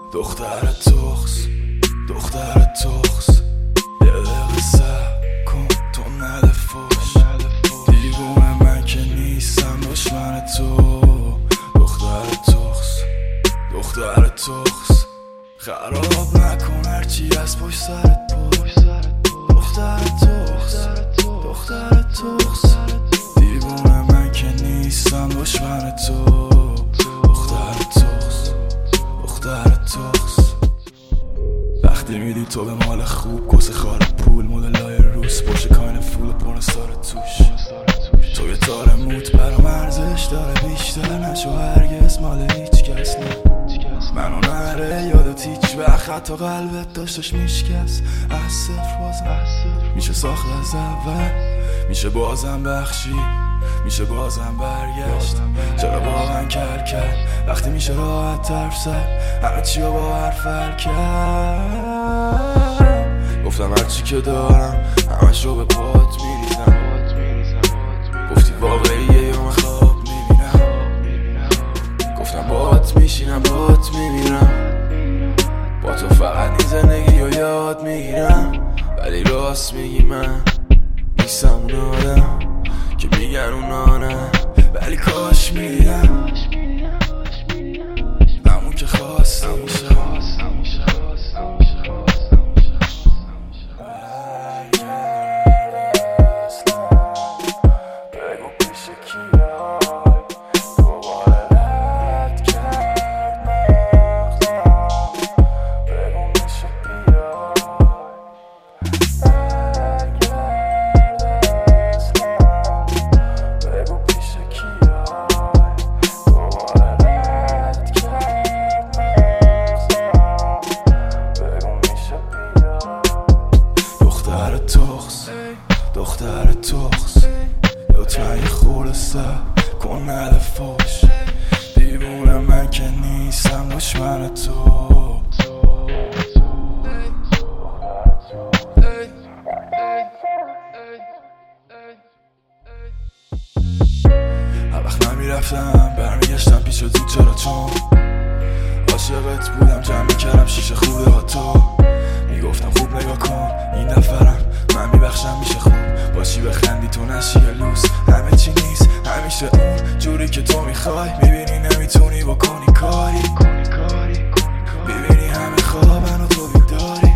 دختر تخس یه دقیقه صبر کن تو نده فوش دیوونه من که نیستم دشمن تو. دختر تخس خراب نکن هرچی از پشت سرت دختر تخس دیوونه من که نیستم دشمن تو. دختر تخس وقتی میدی تو به مال خوب کس خال پول مدلای روز باشه کاین فول و پرنسار توش. تو یه تار موت برام ارزش داره بیشتر نشو هرگز مال هیچ کس نه. منو نره یادت هیچ وقت حتی قلبت داشتش میشکست از صفر بازم میشه ساخت از اول میشه بازم بخشی میشه بازم برگشت. چرا واقعا کرد وقتی میشه راحت طرف زد همه چی رو با حرف حل کرد. گفتم هرچی که دارم همش رو به پات میریزم گفتی واقعیه یا من خواب میبینم گفتم باهات میشینم باهات میمیرم با تو فقط این زندگی رو یاد میگیرم ولی راست میگی من نیستم اون آدم که میگن اونا نه ولی کاش میدیدم همون که خواستم میشه. بگو پیش کیای دوباره رد کرد مغزم بگو میشه بیای دختر تخس لطفا یه خورده سب کن نده فوش دیوونه من که نیستم دشمن تو. هر وقت من میرفتم برمیگشتم پیش تو چرا چون عاشقت بودم جمع میکردم شیشه خوبه ها تو میگفتم خوب نگاه کن این نفرم من میبخشم میشه خوب باشی بخندی تو نشی یه لوس همه چی نیست همیشه اون جوری که تو میخوای میبینی نمیتونی بکنی کاری میبینی همه خوابن و تو بیداری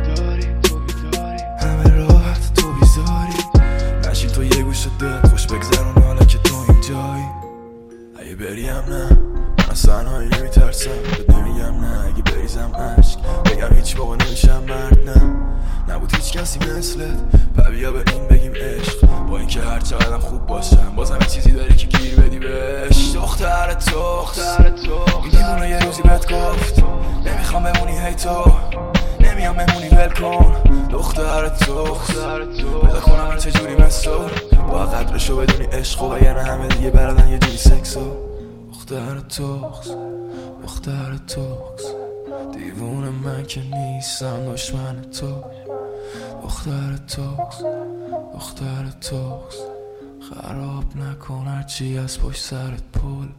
همه راحت تو بیزاری نشین تو یه گوشه دل خوش بگذرون حالا که تو اینجایی. اگه بریم نه من از تنهایی نمیترسم بهت نمیگم نه اگه بریزم عشق بگم هیچ موقع نمیشم مرد نه نبود هیچ کسی مثلت بیا به این بگیم عشق با اینکه هر چقدرم خوب باشم بازم یه چیزی داری که گیر بدی بهش. دختر تخس این دیوونه یه روزی بهت گفت نمیخوام بمونی هی تو نمیام بمونی ول کن. دختر تخس پیدا کنم من چجوری مثل با قدرشو بدونی عشق و یعنی همه دیگه بردن یه جوری سکسو. دختر تخس دیوونه من که نیستم دشمن تو. دختر تخس خراب نکن هرچی از پشت سرت پول